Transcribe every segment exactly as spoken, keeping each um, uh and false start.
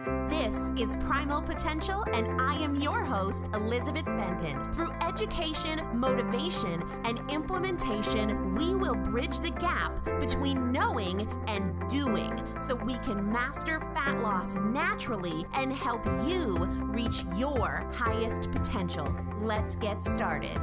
This is Primal Potential, and I am your host, Elizabeth Benton. Through education, motivation, and implementation, we will bridge the gap between knowing and doing so we can master fat loss naturally and help you reach your highest potential. Let's get started.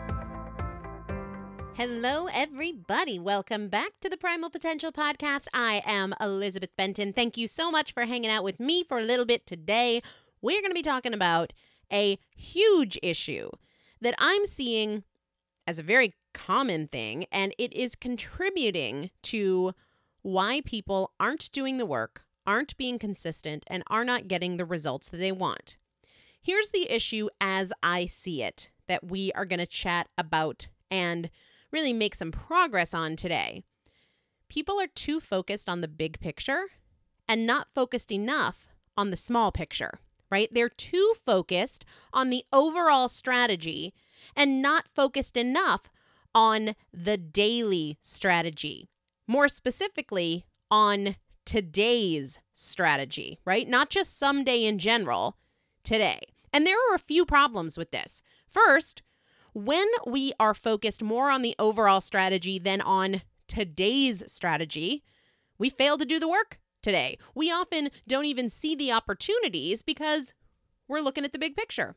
Hello, everybody. Welcome back to the Primal Potential Podcast. I am Elizabeth Benton. Thank you so much for hanging out with me for a little bit today. We're going to be talking about a huge issue that I'm seeing as a very common thing, and it is contributing to why people aren't doing the work, aren't being consistent, and are not getting the results that they want. Here's the issue as I see it that we are going to chat about and really make some progress on today. People are too focused on the big picture and not focused enough on the small picture, right? They're too focused on the overall strategy and not focused enough on the daily strategy. More specifically, on today's strategy, right? Not just someday in general, today. And there are a few problems with this. First, when we are focused more on the overall strategy than on today's strategy, we fail to do the work today. We often don't even see the opportunities because we're looking at the big picture.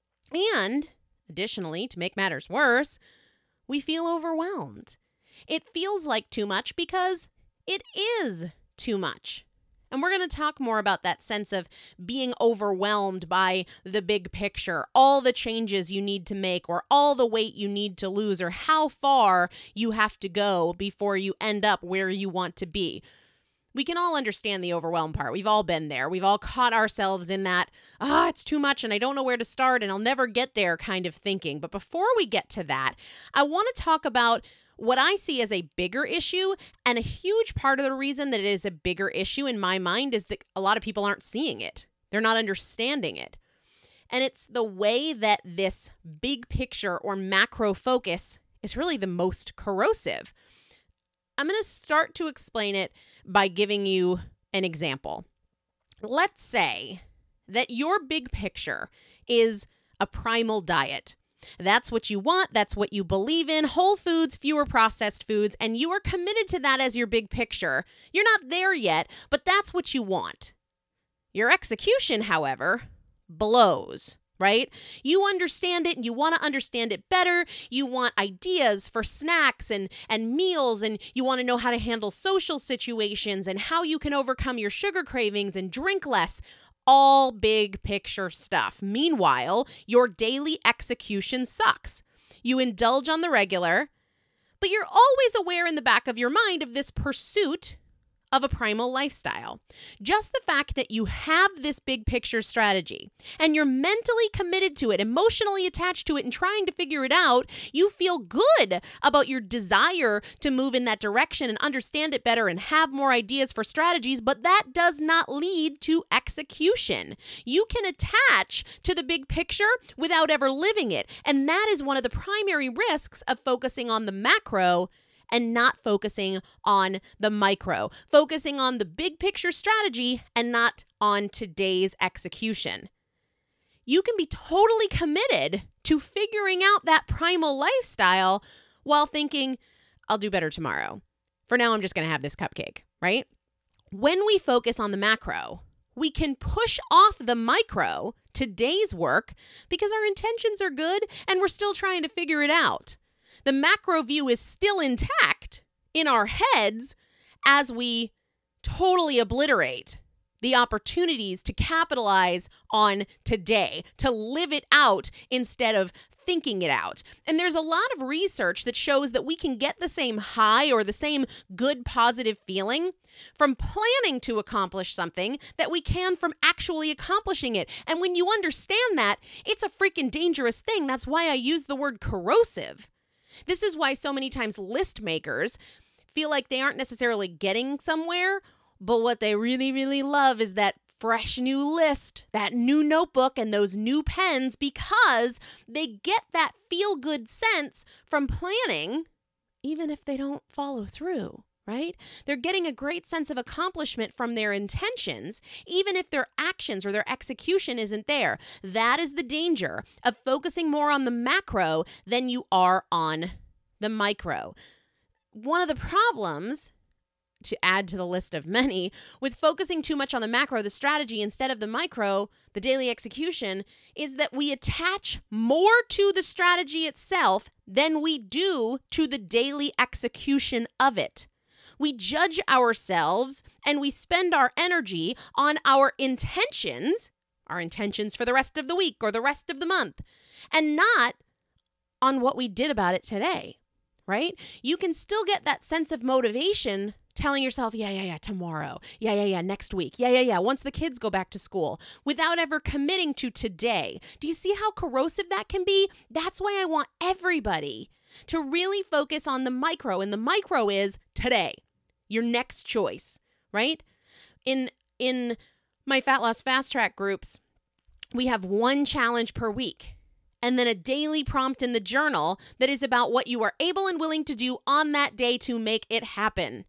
And additionally, to make matters worse, we feel overwhelmed. It feels like too much because it is too much. And we're going to talk more about that sense of being overwhelmed by the big picture, all the changes you need to make, or all the weight you need to lose, or how far you have to go before you end up where you want to be. We can all understand the overwhelmed part. We've all been there. We've all caught ourselves in that, ah, oh, it's too much and I don't know where to start and I'll never get there kind of thinking. But before we get to that, I want to talk about what I see as a bigger issue, and a huge part of the reason that it is a bigger issue in my mind is that a lot of people aren't seeing it. They're not understanding it. And it's the way that this big picture or macro focus is really the most corrosive. I'm going to start to explain it by giving you an example. Let's say that your big picture is a primal diet. That's what you want. That's what you believe in. Whole foods, fewer processed foods, and you are committed to that as your big picture. You're not there yet, but that's what you want. Your execution, however, blows, right? You understand it and you want to understand it better. You want ideas for snacks and, and meals, and you want to know how to handle social situations and how you can overcome your sugar cravings and drink less. All big picture stuff. Meanwhile, your daily execution sucks. You indulge on the regular, but you're always aware in the back of your mind of this pursuit of a primal lifestyle. Just the fact that you have this big picture strategy and you're mentally committed to it, emotionally attached to it, and trying to figure it out, you feel good about your desire to move in that direction and understand it better and have more ideas for strategies, but that does not lead to execution. You can attach to the big picture without ever living it, and that is one of the primary risks of focusing on the macro and not focusing on the micro, focusing on the big picture strategy and not on today's execution. You can be totally committed to figuring out that primal lifestyle while thinking, I'll do better tomorrow. For now, I'm just going to have this cupcake, right? When we focus on the macro, we can push off the micro, today's work, because our intentions are good and we're still trying to figure it out. The macro view is still intact in our heads as we totally obliterate the opportunities to capitalize on today, to live it out instead of thinking it out. And there's a lot of research that shows that we can get the same high or the same good positive feeling from planning to accomplish something that we can from actually accomplishing it. And when you understand that, it's a freaking dangerous thing. That's why I use the word corrosive. This is why so many times list makers feel like they aren't necessarily getting somewhere, but what they really, really love is that fresh new list, that new notebook, and those new pens because they get that feel-good sense from planning, even if they don't follow through, right? They're getting a great sense of accomplishment from their intentions, even if their actions or their execution isn't there. That is the danger of focusing more on the macro than you are on the micro. One of the problems, to add to the list of many, with focusing too much on the macro, the strategy, instead of the micro, the daily execution, is that we attach more to the strategy itself than we do to the daily execution of it. We judge ourselves and we spend our energy on our intentions, our intentions for the rest of the week or the rest of the month, and not on what we did about it today, right? You can still get that sense of motivation telling yourself, yeah, yeah, yeah, tomorrow. Yeah, yeah, yeah, next week. Yeah, yeah, yeah, once the kids go back to school, without ever committing to today. Do you see how corrosive that can be? That's why I want everybody to really focus on the micro. And the micro is today. Your next choice, right? In in my Fat Loss Fast Track groups, we have one challenge per week and then a daily prompt in the journal that is about what you are able and willing to do on that day to make it happen.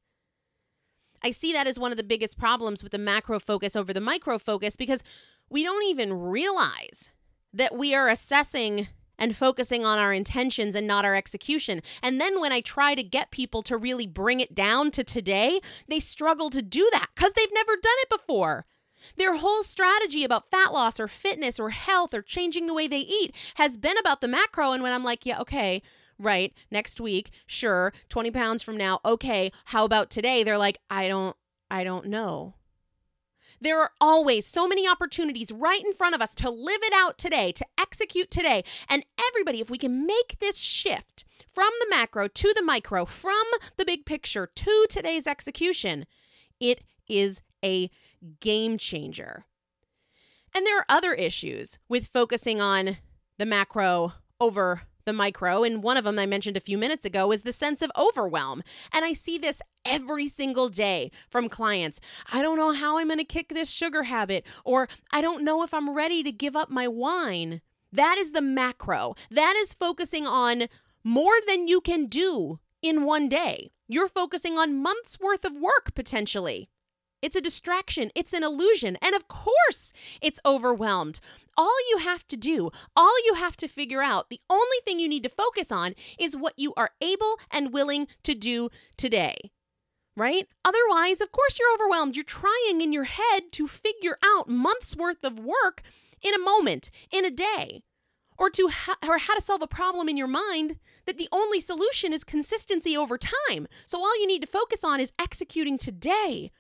I see that as one of the biggest problems with the macro focus over the micro focus, because we don't even realize that we are assessing and focusing on our intentions and not our execution. And then when I try to get people to really bring it down to today, they struggle to do that because they've never done it before. Their whole strategy about fat loss or fitness or health or changing the way they eat has been about the macro. And when I'm like, yeah, okay, right, next week, sure, twenty pounds from now, okay, how about today? They're like, I don't, I don't know. There are always so many opportunities right in front of us to live it out today, to execute today. And everybody, if we can make this shift from the macro to the micro, from the big picture to today's execution, it is a game changer. And there are other issues with focusing on the macro over the micro, and one of them I mentioned a few minutes ago is the sense of overwhelm. And I see this every single day from clients. I don't know how I'm going to kick this sugar habit, or I don't know if I'm ready to give up my wine. That is the macro. That is focusing on more than you can do in one day. You're focusing on months worth of work potentially. It's a distraction. It's an illusion. And of course, it's overwhelmed. All you have to do, all you have to figure out, the only thing you need to focus on is what you are able and willing to do today, right? Otherwise, of course, you're overwhelmed. You're trying in your head to figure out months worth of work in a moment, in a day, or to ha- or how to solve a problem in your mind that the only solution is consistency over time. So all you need to focus on is executing today.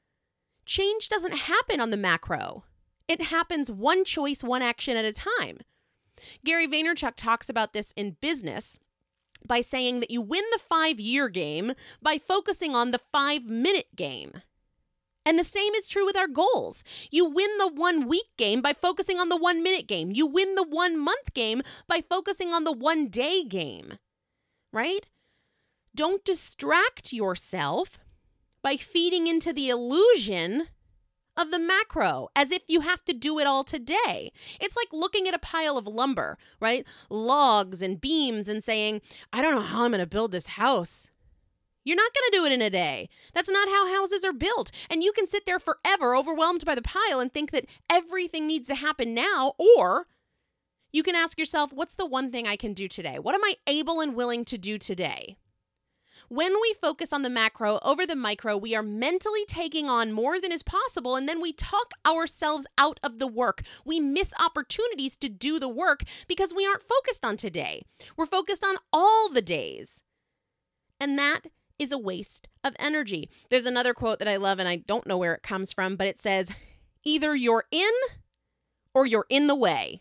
Change doesn't happen on the macro. It happens one choice, one action at a time. Gary Vaynerchuk talks about this in business by saying that you win the five-year game by focusing on the five-minute game. And the same is true with our goals. You win the one-week game by focusing on the one-minute game. You win the one-month game by focusing on the one-day game, right? Don't distract yourself by feeding into the illusion of the macro as if you have to do it all today. It's like looking at a pile of lumber, right? Logs and beams and saying, I don't know how I'm going to build this house. You're not going to do it in a day. That's not how houses are built. And you can sit there forever overwhelmed by the pile and think that everything needs to happen now. Or you can ask yourself, what's the one thing I can do today? What am I able and willing to do today? When we focus on the macro over the micro, we are mentally taking on more than is possible, and then we talk ourselves out of the work. We miss opportunities to do the work because we aren't focused on today. We're focused on all the days. And that is a waste of energy. There's another quote that I love, and I don't know where it comes from, but it says, either you're in or you're in the way.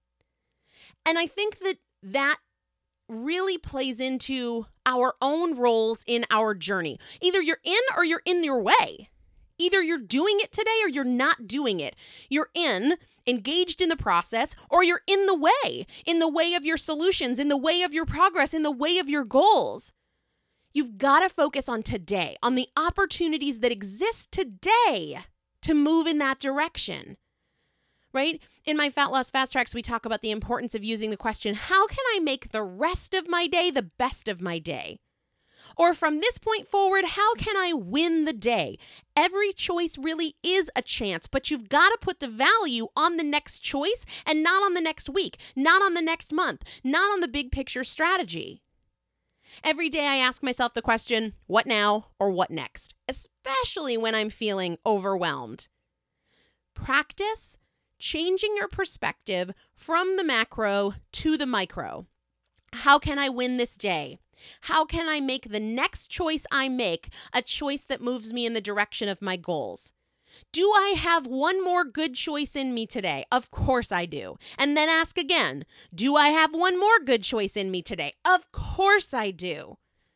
And I think that that really plays into our own roles in our journey. Either you're in or you're in your way. Either you're doing it today or you're not doing it. You're in, engaged in the process, or you're in the way, in the way of your solutions, in the way of your progress, in the way of your goals. You've got to focus on today, on the opportunities that exist today to move in that direction. Right? In my Fat Loss Fast Tracks, we talk about the importance of using the question, how can I make the rest of my day the best of my day? Or from this point forward, how can I win the day? Every choice really is a chance, but you've got to put the value on the next choice and not on the next week, not on the next month, not on the big picture strategy. Every day I ask myself the question, what now or what next? Especially when I'm feeling overwhelmed. Practice changing your perspective from the macro to the micro. How can I win this day? How can I make the next choice I make a choice that moves me in the direction of my goals? Do I have one more good choice in me today? Of course I do. And then ask again, do I have one more good choice in me today? Of course I do.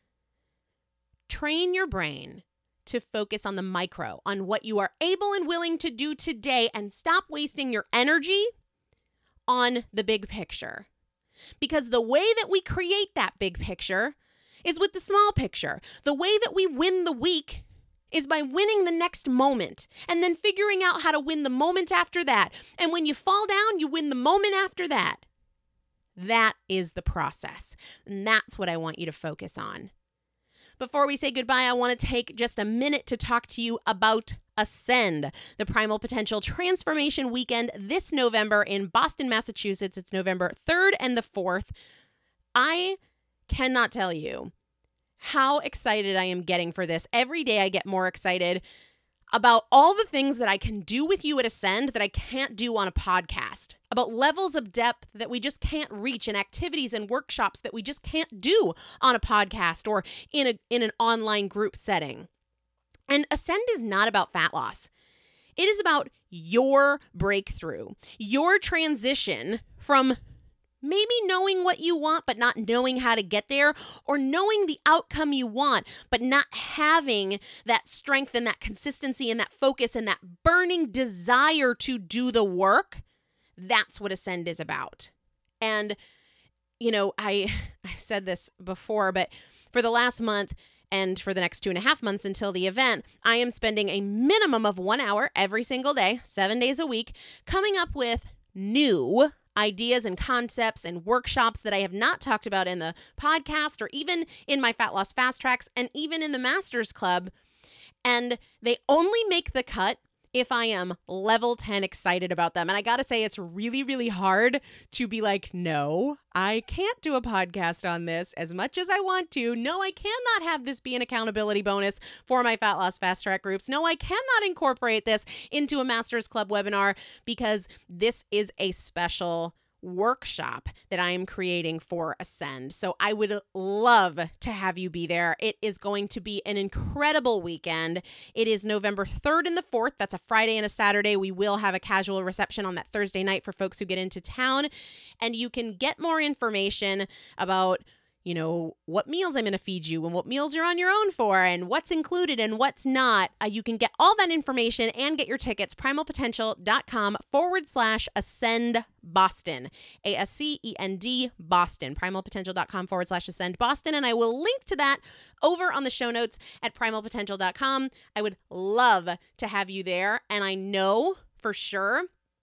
Train your brain to focus on the micro, on what you are able and willing to do today, and stop wasting your energy on the big picture. Because the way that we create that big picture is with the small picture. The way that we win the week is by winning the next moment and then figuring out how to win the moment after that. And when you fall down, you win the moment after that. That is the process. And that's what I want you to focus on. Before we say goodbye, I want to take just a minute to talk to you about Ascend, the Primal Potential Transformation Weekend this November in Boston, Massachusetts. It's November third and the fourth. I cannot tell you how excited I am getting for this. Every day I get more excited about all the things that I can do with you at Ascend that I can't do on a podcast, about levels of depth that we just can't reach, and activities and workshops that we just can't do on a podcast or in a in an online group setting. And Ascend is not about fat loss. It is about your breakthrough, your transition from maybe knowing what you want, but not knowing how to get there, or knowing the outcome you want, but not having that strength and that consistency and that focus and that burning desire to do the work. That's what Ascend is about. And, you know, I, I said this before, but for the last month, and for the next two and a half months until the event, I am spending a minimum of one hour every single day, seven days a week, coming up with new ideas and concepts and workshops that I have not talked about in the podcast or even in my Fat Loss Fast Tracks and even in the Masters Club. And they only make the cut if I am level ten excited about them. And I got to say, it's really, really hard to be like, no, I can't do a podcast on this as much as I want to. No, I cannot have this be an accountability bonus for my Fat Loss Fast Track groups. No, I cannot incorporate this into a Masters Club webinar because this is a special workshop that I am creating for Ascend. So I would love to have you be there. It is going to be an incredible weekend. It is November third and the fourth. That's a Friday and a Saturday. We will have a casual reception on that Thursday night for folks who get into town. And you can get more information about, you know, what meals I'm going to feed you and what meals you're on your own for and what's included and what's not. Uh, you can get all that information and get your tickets, primalpotential.com forward slash ascend Boston, A S C E N D Boston, primalpotential.com forward slash ascend Boston. And I will link to that over on the show notes at primalpotential dot com. I would love to have you there. And I know for sure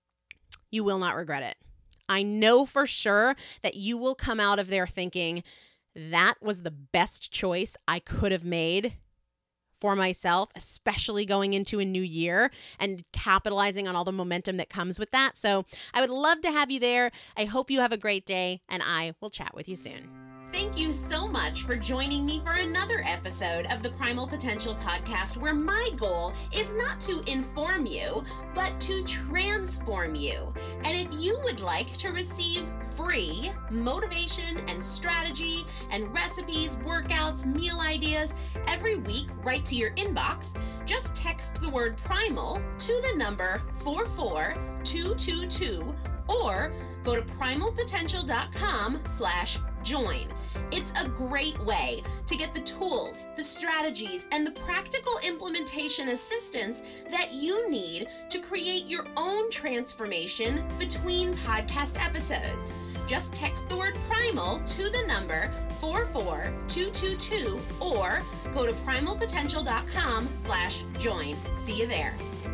you will not regret it. I know for sure that you will come out of there thinking, that was the best choice I could have made for myself, especially going into a new year and capitalizing on all the momentum that comes with that. So I would love to have you there. I hope you have a great day, and I will chat with you soon. Thank you so much for joining me for another episode of the Primal Potential Podcast, where my goal is not to inform you, but to transform you. And if you would like to receive free motivation and strategy and recipes, workouts, meal ideas every week right to your inbox, just text the word primal to the number four four two two two or go to primalpotential.com slash join. It's a great way to get the tools, the strategies, and the practical implementation assistance that you need to create your own transformation between podcast episodes. Just text the word primal to the number four four two two two or go to primalpotential.com slash join. See you there.